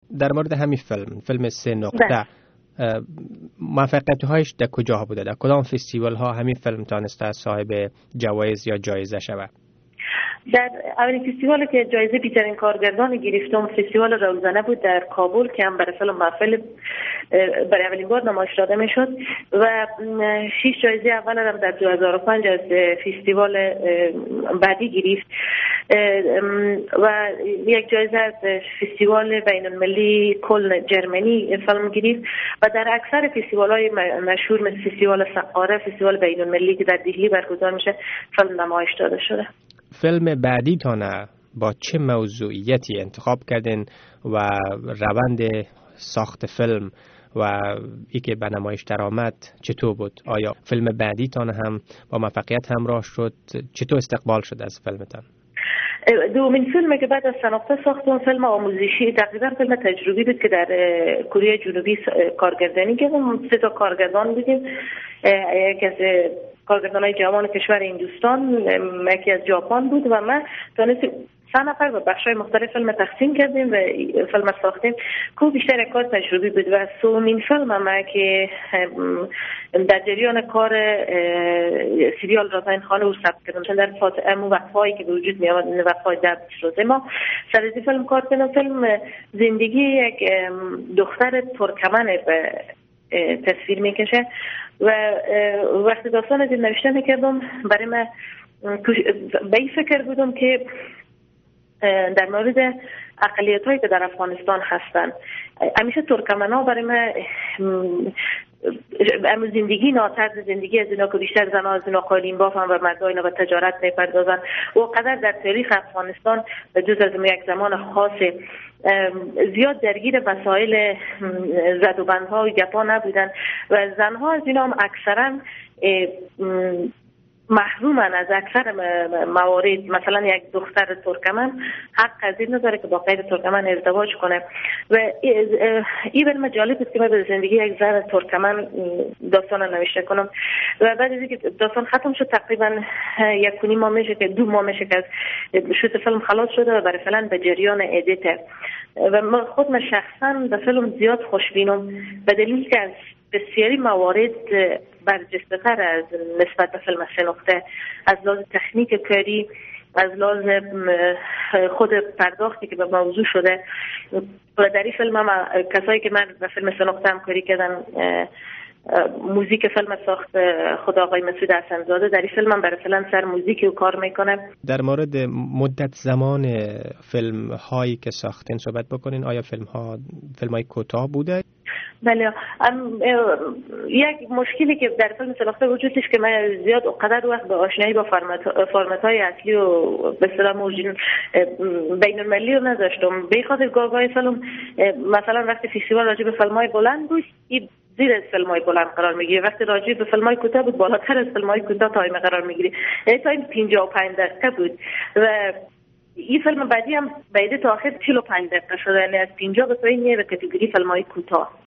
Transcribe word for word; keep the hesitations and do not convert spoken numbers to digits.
در مورد همین فیلم فیلم سه نقطه موفقیت هایش در کجا بوده؟ در کدام فستیوال ها همین فیلم تانسته صاحب جوایز یا جایزه شود؟ در اولین فستیوالی که جایزه بیشترین کارگردان گرفتم فستیوال روزانه بود در کابل که هم برای فیلم محفل برای اولین بار نمایش داده میشد و شش جایزه اول هم در دو هزار و پنج از فستیوال بعدی گرفت و یک جایزه از فستیوال بین المللی کل جرمنی فیلم گرفت و در اکثر فستیوال های مشهور مثل فستیوال سقاره، فستیوال بین المللی که در دهلی برگزار میشه فیلم نمایش داده شده. فیلم بعدی تانه با چه موضوعیتی انتخاب کردین و روند ساخت فیلم و ای که به نمایش درآمد چطور بود؟ آیا فیلم بعدی تانه هم با موفقیت همراه شد؟ چطور استقبال شد از فیلمتان؟ دومین فیلمی که بعد از سناخته ساختم فیلم آموزشی، تقریبا فیلم تجربی بود که در کره جنوبی کارگردانی کردم. سه تا کارگردان بودیم، یکی از کارگردانای جوان کشور هندوستان، یکی از ژاپن بود و من تونستیم سه نفر به بخش‌های مختلف فیلم تقسیم کردیم و فیلم ساختیم که بیشتر کار تجربی بود و سومین فیلم ما که در جریان کار سریال رازاین خانه رو ثبت کردم، چون در فاطمه وقفایی که به وجود می آمد وقفای در شده ما سر از فیلم کار کردم. فیلم زندگی یک دختر ترکمن به تصویر میکشه و وقتی داستان از این نوشته میکردم برای من به این فکر بودم که در مورد اقلیت هایی که در افغانستان هستن، همیشه ترکمن ها برای من اما زندگی ناترد زندگی از اینا که بیشتر زنها از اینا قالین بافن و مردا اینا به تجارت میپردازن و قدر در تاریخ افغانستان جز از یک زمان خاص زیاد درگیر مسائل زد و بندها و گپا نبودن و زنها از اینا هم اکثرا محرومن از اکثر موارد. مثلا یک دختر ترکمن حق از این نداره که با غیر ترکمن ازدواج کنه و این برای من جالب است که من به زندگی یک زن ترکمن داستان نوشته کنم و بعد از اینکه داستان ختم شد تقریبا یک و نیم ماه میشه که دو ماه میشه که از شوت فیلم خلاص شده و برای فعلا به جریان ادیت و من خود من شخصا به فیلم زیاد خوشبینم به دلیل که از بسیاری موارد برجسته تر از نسبت به فیلم سه نقطه، از لحاظ تکنیک کاری، از لحاظ خود پرداختی که به موضوع شده و در این فیلم هم کسایی که من به فیلم سه نقطه هم کاری کردن موزیک فیلم ساخت خود آقای مسعود حسن‌زاده، در این فیلم هم برای فیلم سر موزیکی و کار میکنه. در مورد مدت زمان فیلم هایی که ساختین صحبت بکنین. آیا فیلم ها فیلم های کوتاه بوده؟ بله، یک مشکلی که در فیلم ساخته وجود داشت که من زیاد اونقدر وقت به آشنایی با فرمت های اصلی و به اصطلاح موجود بین المللی رو نداشتم. به خاطر گاهی فیلم مثلا وقتی فستیوال راجع به فیلم های بلند بود زیر از فیلم های بلند قرار میگیره، وقتی راجع به فیلم های کوتاه بود بالاتر از فیلم های کوتاه تایم قرار میگیره. این تایم پنجاه و پنج دقیقه بود و این فیلم بعدی هم بعد تا آخر چهل و پنج دقیقه شده، یعنی از پنجاه به پایین میره به کاتگوری فیلم های کوتاه.